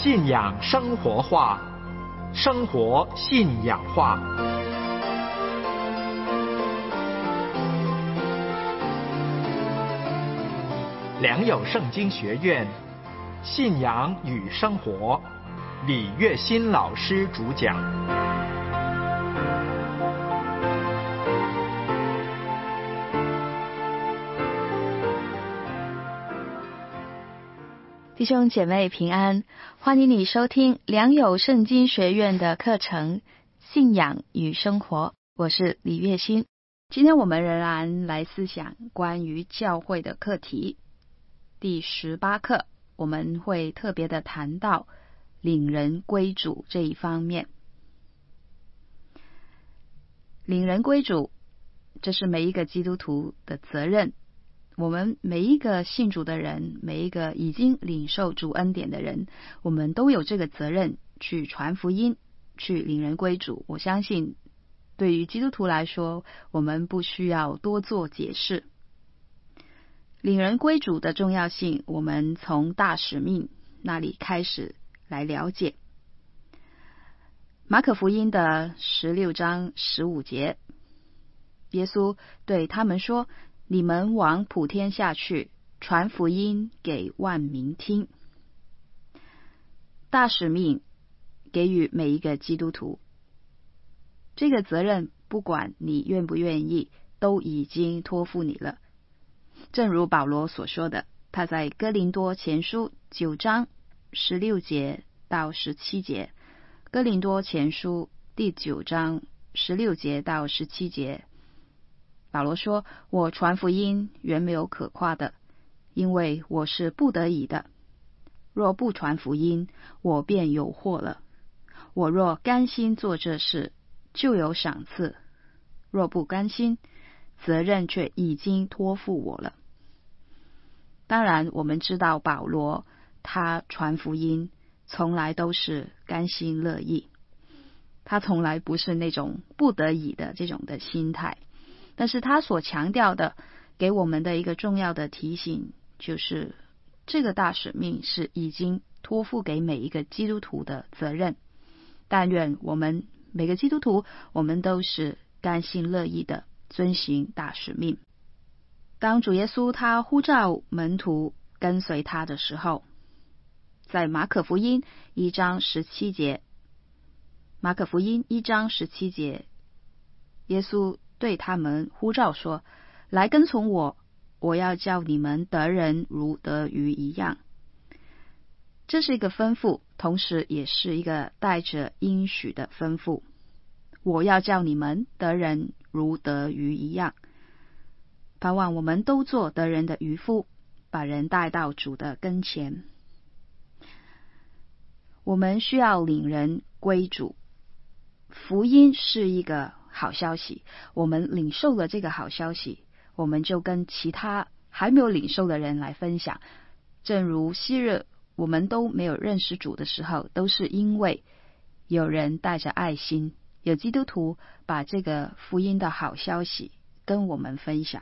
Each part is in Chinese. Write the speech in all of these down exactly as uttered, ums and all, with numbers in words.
信仰生活化，生活信仰化。良友圣经学院信仰与生活，李月新老师主讲。 弟兄姐妹平安，欢迎你收听良友圣经学院的课程信仰与生活，我是李月新。今天我们仍然来思想关于教会的课题。第十八课我们会特别的谈到领人归主这一方面。领人归主，这是每一个基督徒的责任。我们每一个信主的人，每一个已经领受主恩典的人，我们都有这个责任去传福音，去领人归主。我相信对于基督徒来说，我们不需要多做解释。领人归主的重要性，我们从大使命那里开始来了解。马可福音的十六章十五节，耶稣对他们说，你们往普天下去，传福音给万民听。大使命给予每一个基督徒，这个责任不管你愿不愿意，都已经托付你了。正如保罗所说的，他在哥林多前书九章十六节到十七节，哥林多前书第九章十六节到十七节，保罗说，我传福音原没有可夸的，因为我是不得已的。若不传福音，我便有祸了。我若甘心做这事，就有赏赐；若不甘心，责任却已经托付我了。当然，我们知道保罗他传福音从来都是甘心乐意，他从来不是那种不得已的这种的心态。但是他所强调的，给我们的一个重要的提醒，就是这个大使命是已经托付给每一个基督徒的责任。但愿我们每个基督徒，我们都是甘心乐意的遵行大使命。当主耶稣他呼召门徒跟随他的时候，在马可福音一章十七节，马可福音一章十七节，耶稣对他们呼召说，来跟从我，我要叫你们得人如得鱼一样。这是一个吩咐，同时也是一个带着应许的吩咐。我要叫你们得人如得鱼一样，盼望我们都做得人的渔夫，把人带到主的跟前。我们需要领人归主，福音是一个好消息，我们领受了这个好消息，我们就跟其他还没有领受的人来分享。正如昔日我们都没有认识主的时候，都是因为有人带着爱心，有基督徒把这个福音的好消息跟我们分享。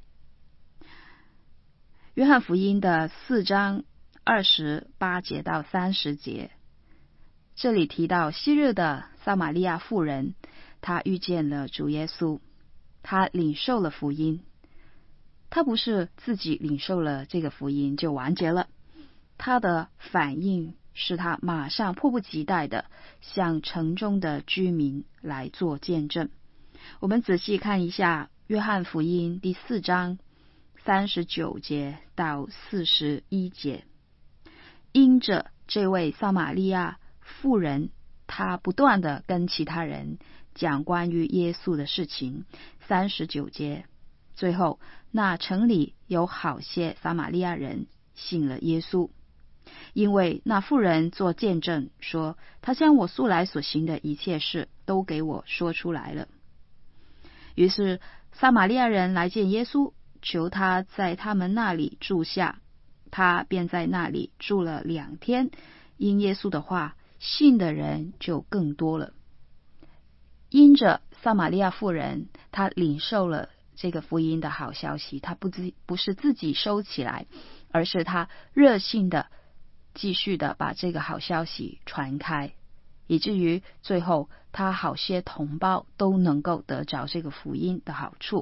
约翰福音的四章二十八节到三十节，这里提到昔日的撒玛利亚妇人，他遇见了主耶稣，他领受了福音。他不是自己领受了这个福音就完结了，他的反应是他马上迫不及待的向城中的居民来做见证。我们仔细看一下约翰福音第四章三十九节到四十一节，因着这位撒玛利亚妇人，他不断的跟其他人讲关于耶稣的事情。三十九节，最后那城里有好些撒玛利亚人信了耶稣，因为那妇人做见证说，他将我素来所行的一切事都给我说出来了。于是撒玛利亚人来见耶稣，求他在他们那里住下，他便在那里住了两天。因耶稣的话，信的人就更多了。因着撒玛利亚妇人，她领受了这个福音的好消息，她不自不是自己收起来，而是她热心的继续的把这个好消息传开，以至于最后他好些同胞都能够得着这个福音的好处。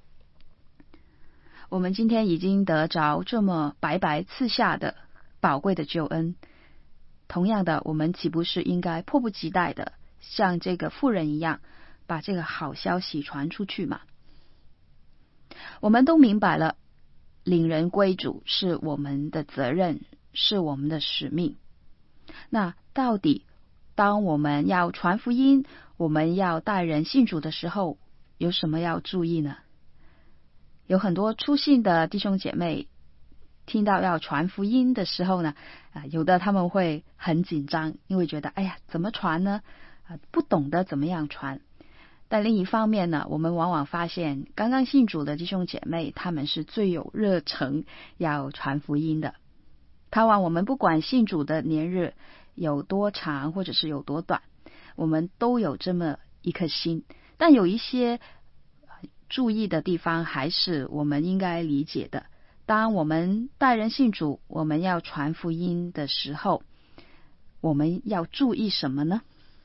我们今天已经得着这么白白赐下的宝贵的救恩，同样的，我们岂不是应该迫不及待的像这个妇人一样，把这个好消息传出去吗？我们都明白了，领人归主是我们的责任，是我们的使命。那到底当我们要传福音，我们要带人信主的时候，有什么要注意呢？有很多初信的弟兄姐妹听到要传福音的时候呢，啊，有的他们会很紧张，因为觉得哎呀，怎么传呢？啊，不懂得怎么样传。但另一方面呢，我们往往发现刚刚信主的弟兄姐妹，他们是最有热诚要传福音的。盼望我们不管信主的年日有多长或者是有多短，我们都有这么一颗心。但有一些注意的地方还是我们应该理解的。当我们带人信主，我们要传福音的时候，我们要注意什么呢？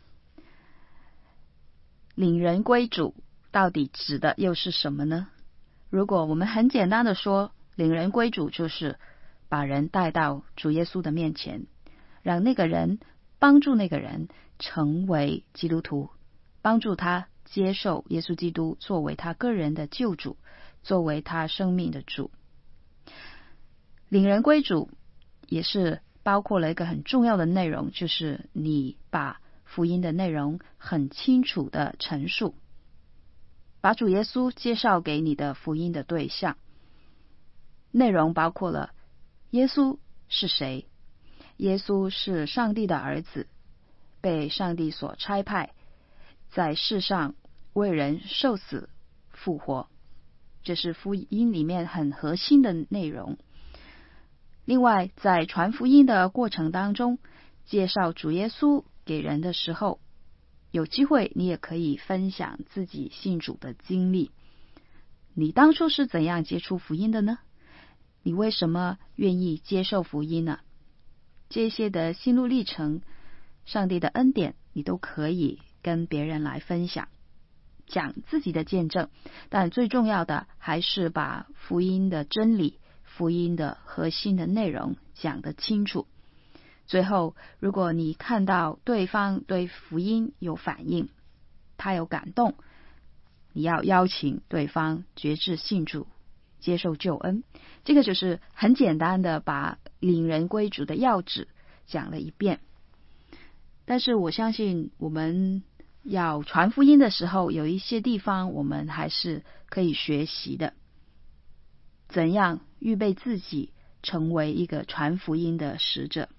领人归主到底指的又是什么呢？如果我们很简单的说，领人归主就是把人带到主耶稣的面前，让那个人帮助那个人成为基督徒，帮助他接受耶稣基督作为他个人的救主，作为他生命的主。领人归主也是包括了一个很重要的内容，就是你把福音的内容很清楚的陈述，把主耶稣介绍给你的福音的对象。内容包括了耶稣是谁？耶稣是上帝的儿子，被上帝所差派，在世上为人受死复活，这是福音里面很核心的内容。另外，在传福音的过程当中，介绍主耶稣给人的时候，有机会你也可以分享自己信主的经历。你当初是怎样接触福音的呢？你为什么愿意接受福音呢？这些的心路历程，上帝的恩典，你都可以跟别人来分享，讲自己的见证。但最重要的还是把福音的真理，福音的核心的内容讲得清楚。最后，如果你看到对方对福音有反应，他有感动，你要邀请对方决志信主，接受救恩。这个就是很简单的把领人归主的要旨讲了一遍。但是我相信我们要传福音的时候，有一些地方我们还是可以学习的。怎样预备自己成为一个传福音的使者？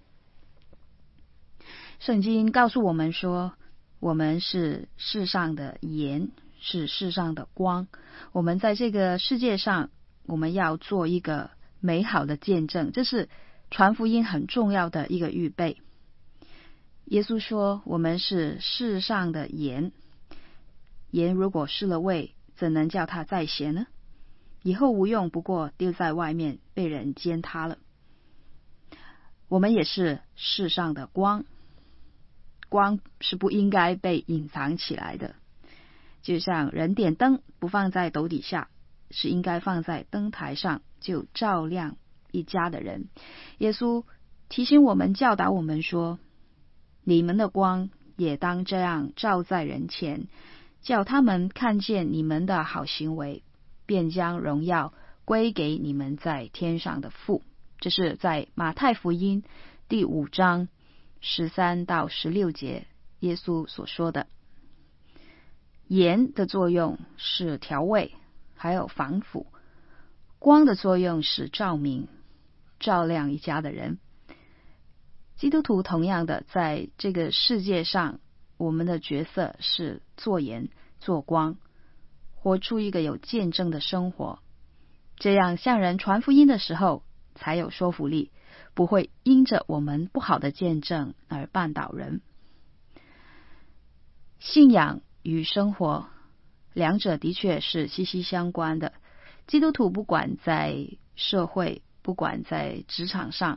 圣经告诉我们说，我们是世上的盐，是世上的光。我们在这个世界上，我们要做一个美好的见证，这是传福音很重要的一个预备。耶稣说，我们是世上的盐，盐如果失了味，怎能叫它再咸呢？以后无用，不过丢在外面，被人践踏了。我们也是世上的光，光是不应该被隐藏起来的。就像人点灯不放在斗底下，是应该放在灯台上，就照亮一家的人。耶稣提醒我们，教导我们说，你们的光也当这样照在人前，叫他们看见你们的好行为，便将荣耀归给你们在天上的父。这是在马太福音第五章十三到十六节耶稣所说的。盐的作用是调味，还有防腐；光的作用是照明，照亮一家的人。基督徒同样的，在这个世界上，我们的角色是做盐、做光，活出一个有见证的生活，这样向人传福音的时候才有说服力，不会因着我们不好的见证而绊倒人。信仰与生活，两者的确是息息相关的。基督徒不管在社会，不管在职场上，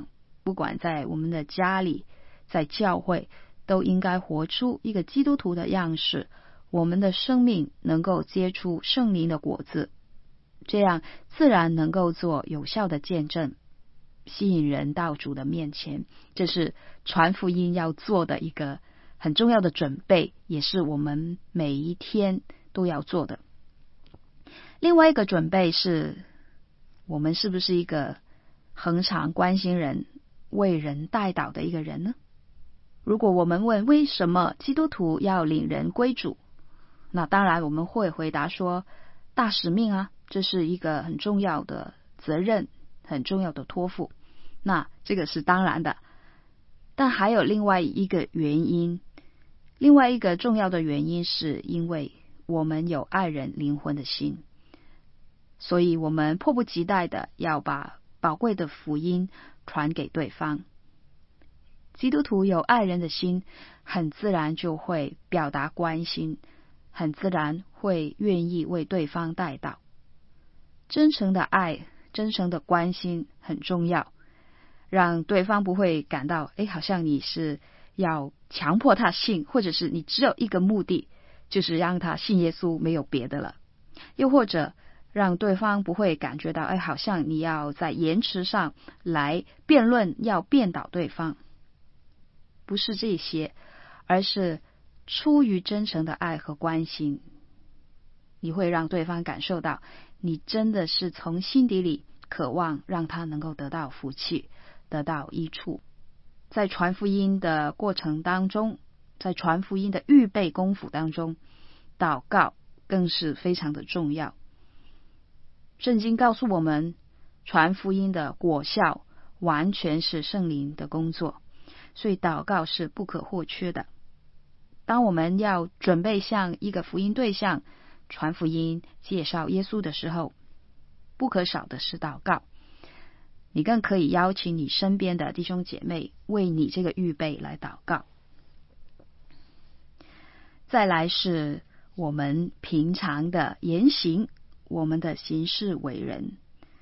不管在我们的家里，在教会，都应该活出一个基督徒的样式，我们的生命能够结出圣灵的果子，这样自然能够做有效的见证，吸引人到主的面前。这是传福音要做的一个很重要的准备，也是我们每一天都要做的。另外一个准备是，我们是不是一个恒常关心人、为人代祷的一个人呢？如果我们问为什么基督徒要领人归主，那当然我们会回答说，大使命啊，这是一个很重要的责任，很重要的托付，那这个是当然的。但还有另外一个原因，另外一个重要的原因是因为我们有爱人灵魂的心，所以我们迫不及待的要把宝贵的福音传给对方。基督徒有爱人的心，很自然就会表达关心，很自然会愿意为对方代祷。真诚的爱，真诚的关心很重要，让对方不会感到诶，好像你是要强迫他信，或者是你只有一个目的，就是让他信耶稣，没有别的了。又或者让对方不会感觉到诶，好像你要在言辞上来辩论，要辩倒对方。不是这些，而是出于真诚的爱和关心，你会让对方感受到你真的是从心底里渴望让他能够得到福气，得到益处。在传福音的过程当中，在传福音的预备功夫当中，祷告更是非常的重要。圣经告诉我们，传福音的果效完全是圣灵的工作，所以祷告是不可或缺的。当我们要准备向一个福音对象传福音、介绍耶稣的时候，不可少的是祷告。你更可以邀请你身边的弟兄姐妹为你这个预备来祷告。再来是我们平常的言行，我们的行事为人。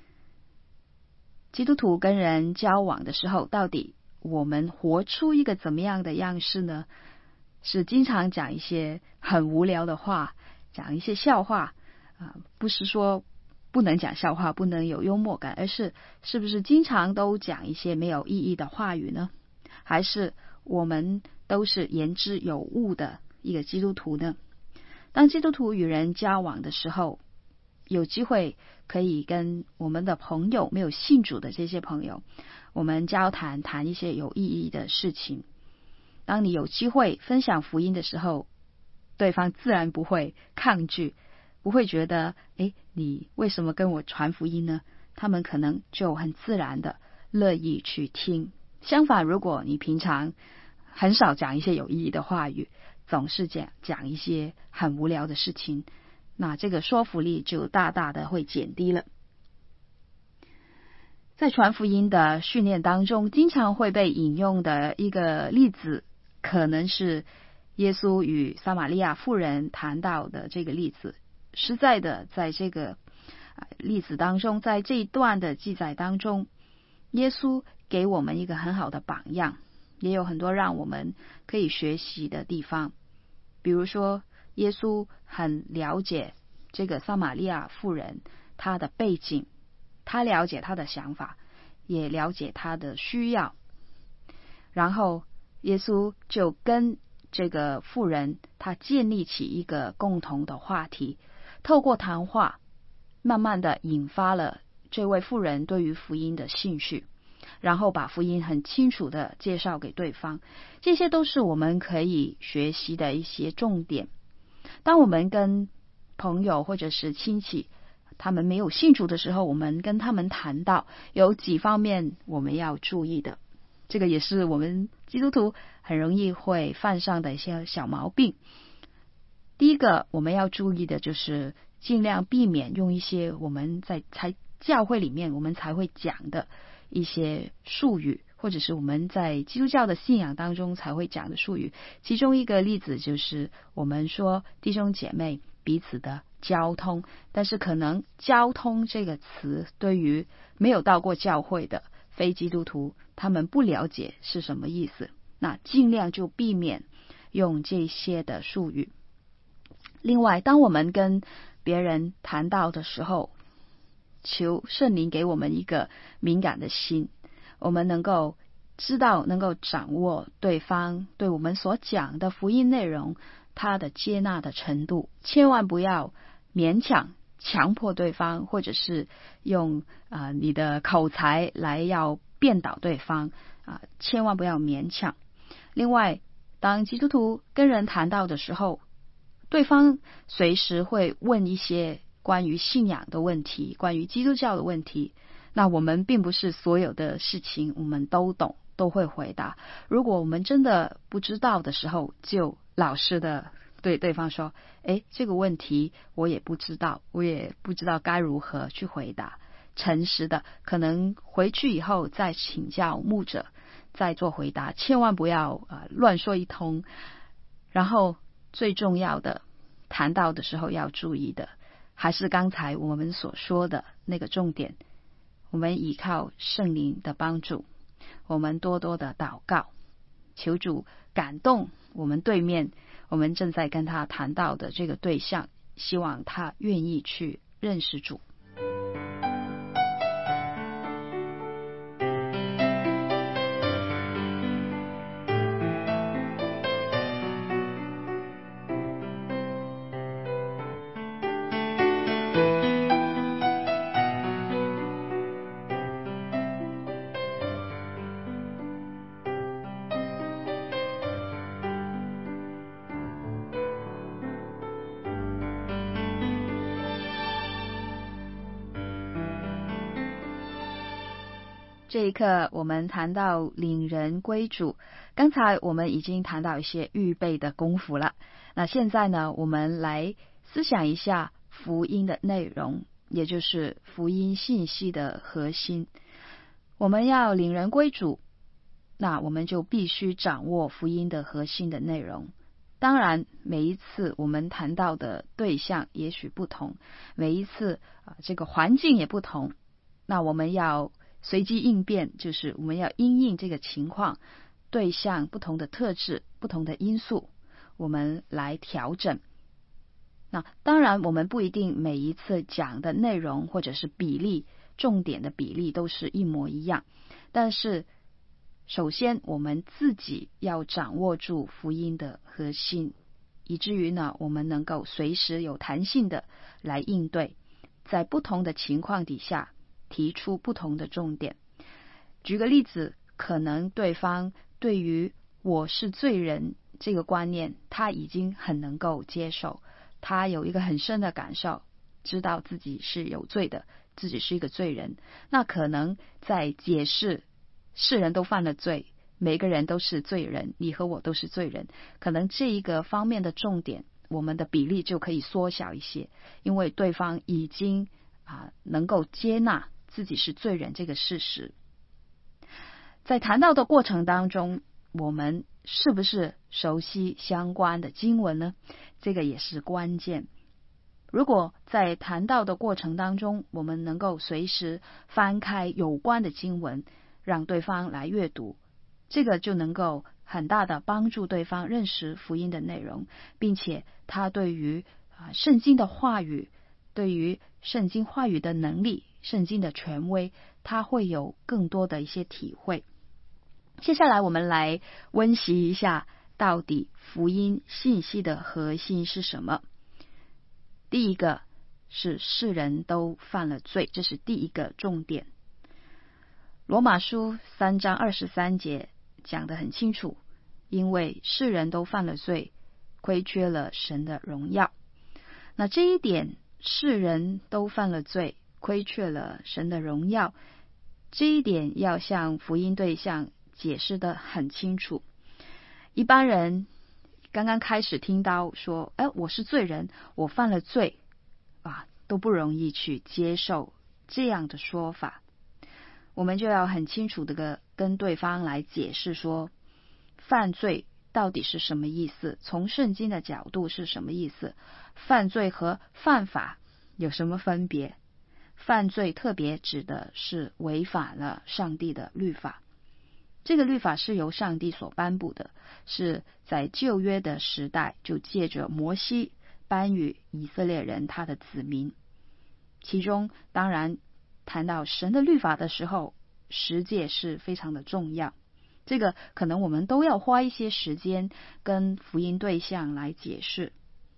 基督徒跟人交往的时候，到底我们活出一个怎么样的样式呢？是经常讲一些很无聊的话，讲一些笑话啊、呃，不是说不能讲笑话，不能有幽默感，而是是不是经常都讲一些没有意义的话语呢？还是我们都是言之有物的一个基督徒呢？当基督徒与人交往的时候，有机会可以跟我们的朋友，没有信主的这些朋友，我们交谈谈一些有意义的事情。当你有机会分享福音的时候，对方自然不会抗拒，不会觉得诶，你为什么跟我传福音呢？他们可能就很自然的乐意去听。相反，如果你平常很少讲一些有意义的话语，总是讲讲一些很无聊的事情，那这个说服力就大大的会减低了。在传福音的训练当中，经常会被引用的一个例子，可能是耶稣与撒玛利亚妇人谈到的这个例子。实在的，在这个例子当中，在这一段的记载当中，耶稣给我们一个很好的榜样，也有很多让我们可以学习的地方。比如说，耶稣很了解这个撒玛利亚妇人她的背景，他了解她的想法，也了解她的需要，然后耶稣就跟这个妇人她建立起一个共同的话题，透过谈话慢慢的引发了这位妇人对于福音的兴趣，然后把福音很清楚的介绍给对方。这些都是我们可以学习的一些重点。当我们跟朋友或者是亲戚他们没有信主的时候，我们跟他们谈到有几方面我们要注意的，这个也是我们基督徒很容易会犯上的一些小毛病。第一个我们要注意的就是尽量避免用一些我们在才教会里面我们才会讲的一些术语，或者是我们在基督教的信仰当中才会讲的术语。其中一个例子就是我们说弟兄姐妹彼此的交通，但是可能交通这个词对于没有到过教会的非非基督徒他们不了解是什么意思，那尽量就避免用这些的术语。另外，当我们跟别人谈到的时候，求圣灵给我们一个敏感的心，我们能够知道，能够掌握对方对我们所讲的福音内容他的接纳的程度，千万不要勉强强迫对方，或者是用啊、呃、你的口才来要辩倒对方啊、呃，千万不要勉强。另外，当基督徒跟人谈到的时候，对方随时会问一些关于信仰的问题，关于基督教的问题，那我们并不是所有的事情我们都懂都会回答。如果我们真的不知道的时候，就老实的对对方说，诶，这个问题我也不知道，我也不知道该如何去回答。诚实的，可能回去以后再请教牧者，再做回答，千万不要呃乱说一通。然后最重要的，谈到的时候要注意的，还是刚才我们所说的那个重点，我们依靠圣灵的帮助，我们多多的祷告，求主感动我们对面我们正在跟他谈到的这个对象，希望他愿意去认识主。这一刻我们谈到领人归主，刚才我们已经谈到一些预备的功夫了，那现在呢，我们来思想一下福音的内容，也就是福音信息的核心。我们要领人归主，那我们就必须掌握福音的核心的内容。当然每一次我们谈到的对象也许不同，每一次、呃、这个环境也不同，那我们要随机应变，就是我们要因应这个情况，对象不同的特质，不同的因素，我们来调整。那当然我们不一定每一次讲的内容或者是比例，重点的比例都是一模一样，但是首先我们自己要掌握住福音的核心，以至于呢我们能够随时有弹性的来应对，在不同的情况底下提出不同的重点。举个例子，可能对方对于我是罪人这个观念他已经很能够接受，他有一个很深的感受，知道自己是有罪的，自己是一个罪人。那可能在解释世人都犯了罪，每个人都是罪人，你和我都是罪人，可能这一个方面的重点我们的比例就可以缩小一些，因为对方已经啊能够接纳自己是罪人这个事实。在谈到的过程当中，我们是不是熟悉相关的经文呢？这个也是关键。如果在谈到的过程当中，我们能够随时翻开有关的经文，让对方来阅读，这个就能够很大的帮助对方认识福音的内容，并且他对于啊圣经的话语，对于圣经话语的能力，圣经的权威，他会有更多的一些体会。接下来我们来温习一下，到底福音信息的核心是什么。第一个是世人都犯了罪，这是第一个重点。罗马书三章二十三节讲得很清楚，因为世人都犯了罪，亏缺了神的荣耀。那这一点，世人都犯了罪，亏缺了神的荣耀，这一点要向福音对象解释得很清楚。一般人刚刚开始听到说，哎，我是罪人，我犯了罪啊，都不容易去接受这样的说法。我们就要很清楚的跟对方来解释说，犯罪到底是什么意思，从圣经的角度是什么意思，犯罪和犯法有什么分别。 犯罪特别指的是违反了上帝的律法。这个律法是由上帝所颁布的，是在旧约的时代就借着摩西颁予以色列人他的子民。其中当然谈到神的律法的时候，十诫是非常的重要，这个可能我们都要花一些时间跟福音对象来解释。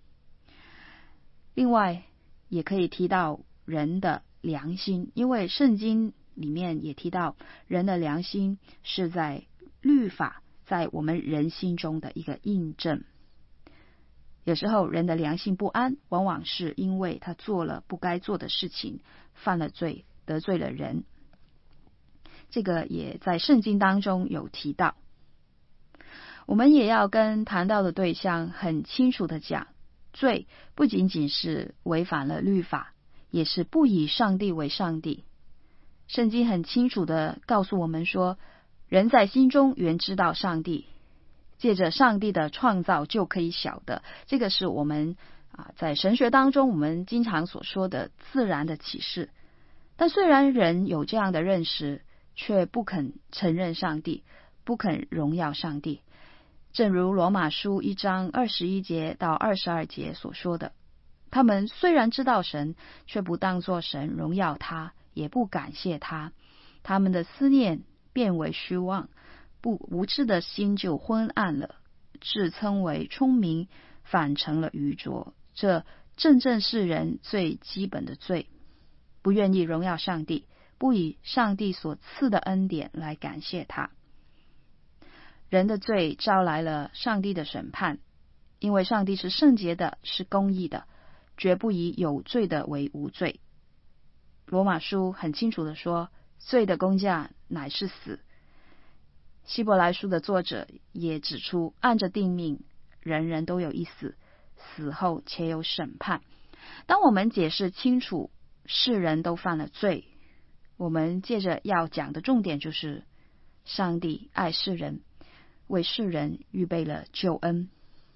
另外也可以提到人的良心，因为圣经里面也提到人的良心是在律法在我们人心中的一个印证。有时候人的良心不安，往往是因为他做了不该做的事情，犯了罪，得罪了人。这个也在圣经当中有提到。我们也要跟谈到的对象很清楚的讲，罪不仅仅是违反了律法，也是不以上帝为上帝。圣经很清楚的告诉我们说，人在心中原知道上帝，借着上帝的创造就可以晓得。这个是我们啊在神学当中我们经常所说的自然的启示。但虽然人有这样的认识，却不肯承认上帝，不肯荣耀上帝。正如罗马书一章二十一节到二十二节所说的，他们虽然知道神，却不当作神荣耀他，也不感谢他。他们的思念变为虚妄，不无知的心就昏暗了，自称为聪明，反成了愚拙。这正正是人最基本的罪，不愿意荣耀上帝，不以上帝所赐的恩典来感谢他。人的罪招来了上帝的审判，因为上帝是圣洁的，是公义的，绝不以有罪的为无罪。罗马书很清楚的说，罪的工价乃是死。希伯来书的作者也指出，按着定命，人人都有一死，死后且有审判。当我们解释清楚世人都犯了罪，我们接着要讲的重点就是上帝爱世人，为世人预备了救恩。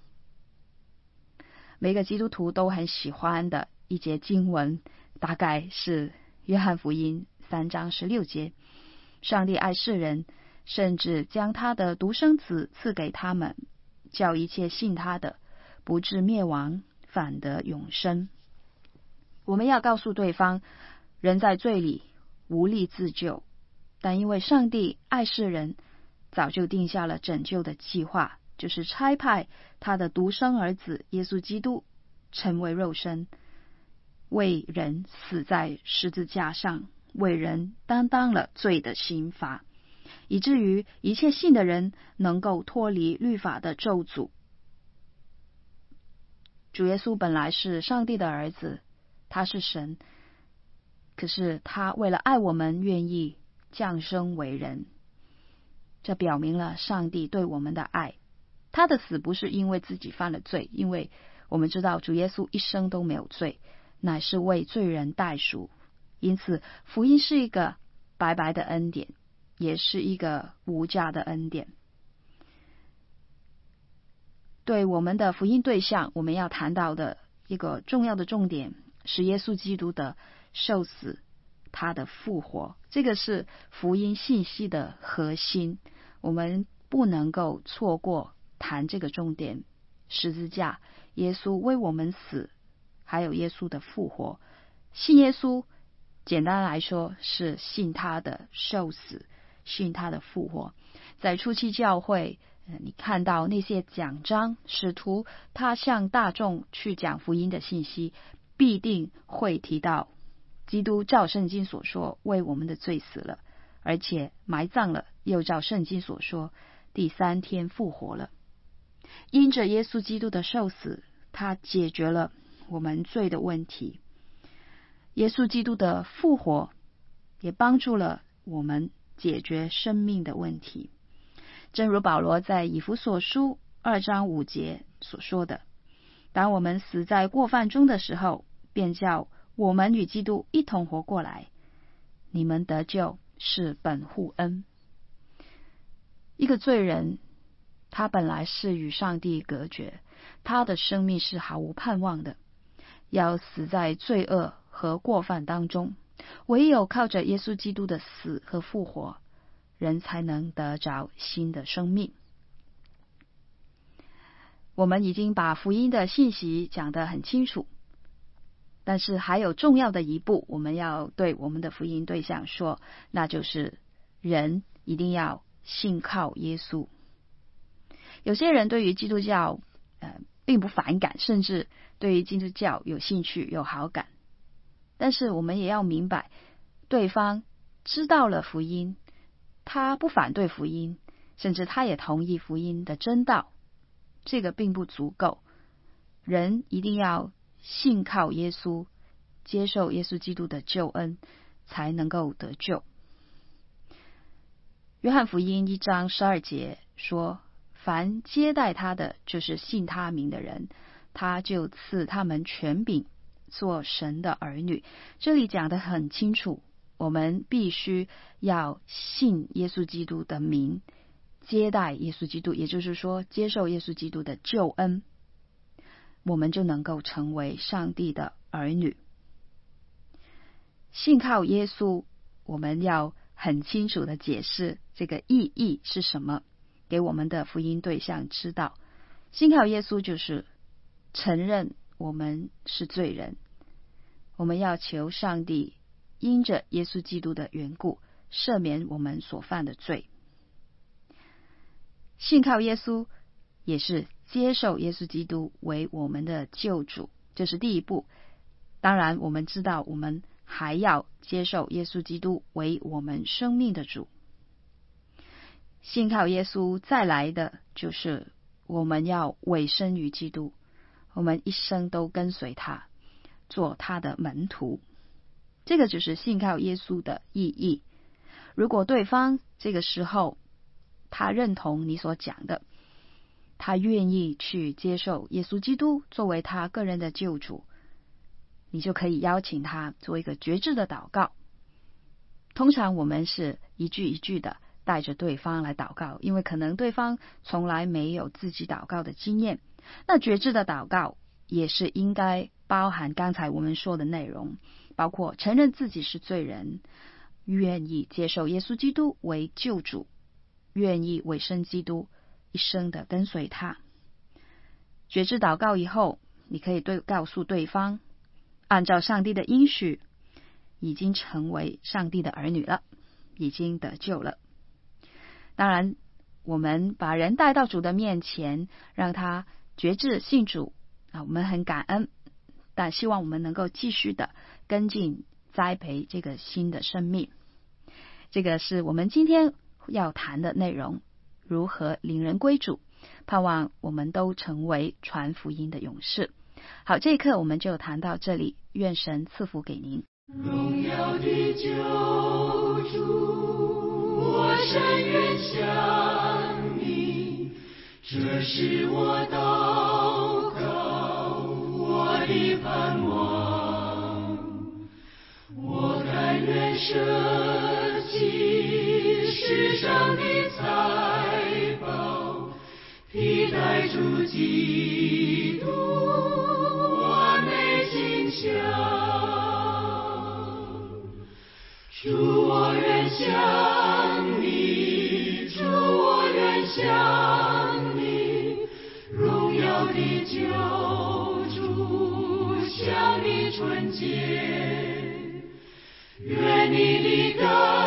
每个基督徒都很喜欢的一节经文，大概是约翰福音三章十六节，上帝爱世人，甚至将他的独生子赐给他们，叫一切信他的不至灭亡，反得永生。我们要告诉对方，人在罪里无力自救，但因为上帝爱世人，早就定下了拯救的计划，就是差派他的独生儿子耶稣基督成为肉身，为人死在十字架上，为人担当了罪的刑罚，以至于一切信的人能够脱离律法的咒诅。主耶稣本来是上帝的儿子，他是神，可是他为了爱我们，愿意降生为人。这表明了上帝对我们的爱。他的死不是因为自己犯了罪，因为我们知道主耶稣一生都没有罪，乃是为罪人代赎。因此福音是一个白白的恩典，也是一个无价的恩典。对我们的福音对象，我们要谈到的一个重要的重点是耶稣基督的受死，他的复活。这个是福音信息的核心，我们不能够错过谈这个重点。十字架，耶稣为我们死，还有耶稣的复活。信耶稣简单来说是信他的受死，信他的复活。在初期教会，你看到那些讲章使徒，他向大众去讲福音的信息，必定会提到基督照圣经所说为我们的罪死了，而且埋葬了，又照圣经所说第三天复活了。因着耶稣基督的受死，他解决了我们罪的问题。耶稣基督的复活也帮助了我们解决生命的问题。正如保罗在以弗所书二章五节所说的，当我们死在过犯中的时候，便叫我们与基督一同活过来。你们得救是本乎恩。一个罪人，他本来是与上帝隔绝，他的生命是毫无盼望的，要死在罪恶和过犯当中， 唯有靠着耶稣基督的死和复活，人才能得着新的生命。我们已经把福音的信息讲得很清楚，但是还有重要的一步，我们要对我们的福音对象说，那就是人一定要信靠耶稣。有些人对于基督教呃并不反感，甚至对于基督教有兴趣有好感，但是我们也要明白，对方知道了福音，他不反对福音，甚至他也同意福音的真道，这个并不足够。人一定要信靠耶稣，接受耶稣基督的救恩，才能够得救。约翰福音一章十二节说，凡接待他的，就是信他名的人，他就赐他们权柄做神的儿女。这里讲得很清楚，我们必须要信耶稣基督的名，接待耶稣基督，也就是说接受耶稣基督的救恩，我们就能够成为上帝的儿女。信靠耶稣，我们要很清楚的解释这个意义是什么，给我们的福音对象知道。信靠耶稣就是承认我们是罪人，我们要求上帝因着耶稣基督的缘故赦免我们所犯的罪。信靠耶稣也是接受耶稣基督为我们的救主，这是第一步。当然我们知道我们还要接受耶稣基督为我们生命的主。信靠耶稣再来的就是我们要委身于基督，我们一生都跟随他，做他的门徒。这个就是信靠耶稣的意义。如果对方这个时候他认同你所讲的，他愿意去接受耶稣基督作为他个人的救主，你就可以邀请他做一个决志的祷告。通常我们是一句一句的带着对方来祷告，因为可能对方从来没有自己祷告的经验。那决志的祷告也是应该包含刚才我们说的内容，包括承认自己是罪人，愿意接受耶稣基督为救主，愿意委身基督，一生的跟随他。决志祷告以后，你可以对告诉对方，按照上帝的应许，已经成为上帝的儿女了，已经得救了。当然我们把人带到主的面前，让他决志信主啊，我们很感恩，但希望我们能够继续的跟进栽培这个新的生命。这个是我们今天要谈的内容，如何领人归主，盼望我们都成为传福音的勇士。好，这一课我们就谈到这里，愿神赐福给您。 荣耀的救主，我深愿向你，这是我祷告，我的盼望。我甘愿舍弃世上的财宝，替代主基督，我内心想。主，我愿向你，主，我愿向你，荣耀的救主，向你纯洁，愿你的